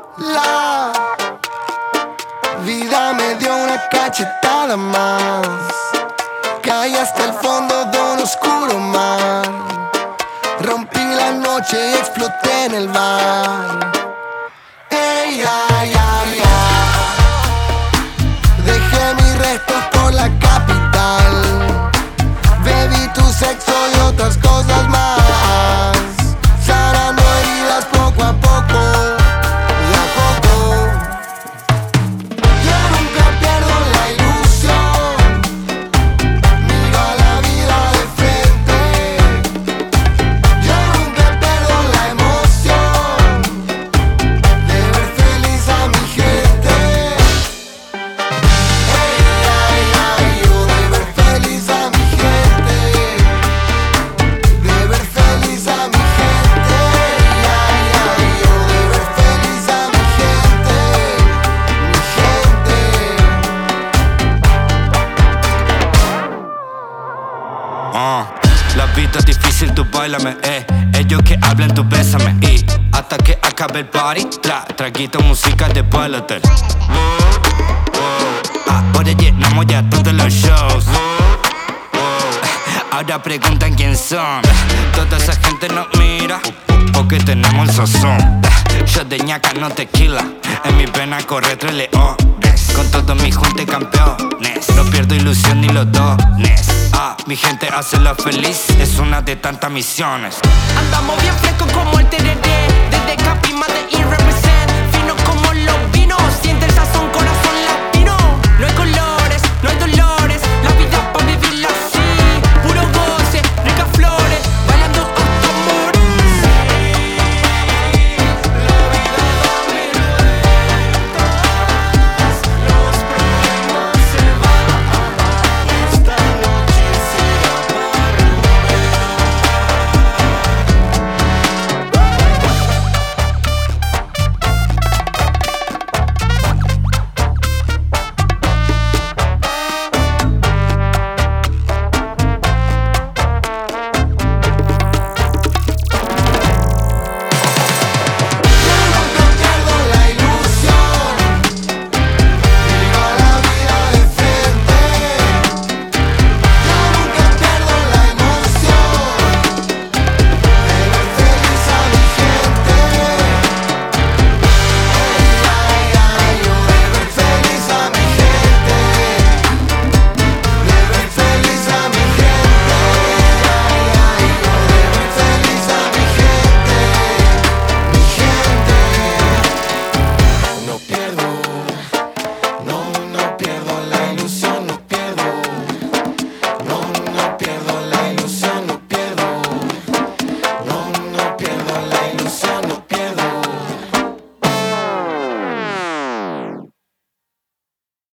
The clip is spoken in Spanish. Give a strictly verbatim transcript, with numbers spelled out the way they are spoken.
La vida me dio una cachetada más. Caí hasta el fondo de un oscuro mar. Rompí la noche y exploté en el bar. Ey, ay, ay, ay. Dejé mis restos por la capital. Bebí tu sexo y otras cosas más. Sanando heridas poco a poco. De a poco. Yo nunca pierdo la ilusión. Miro a la vida de frente. Yo nunca pierdo la emoción de ver feliz a mi gente. Ey, ay, ay, yo de ver feliz a mi gente. De ver feliz a mi gente. Ey, ay, ay, yo de ver feliz a mi gente. Mi gente. Ah, la vida es difícil, tú bailame, eh. Ellos que hablan, tú bésame. Y hasta que acabe el party, tra, traguito, música de Balotel. Ahora llenamos ya todos los shows. Ahora preguntan quién son. Toda esa gente nos mira porque tenemos el sazón. Yo de ñaca, no tequila. En mi pena corre tres leones. Con todos mis juntes campeones. No pierdo ilusión ni los dones. Ah, mi gente hace la feliz. Es una de tantas misiones. Andamos bien frescos como el tereré.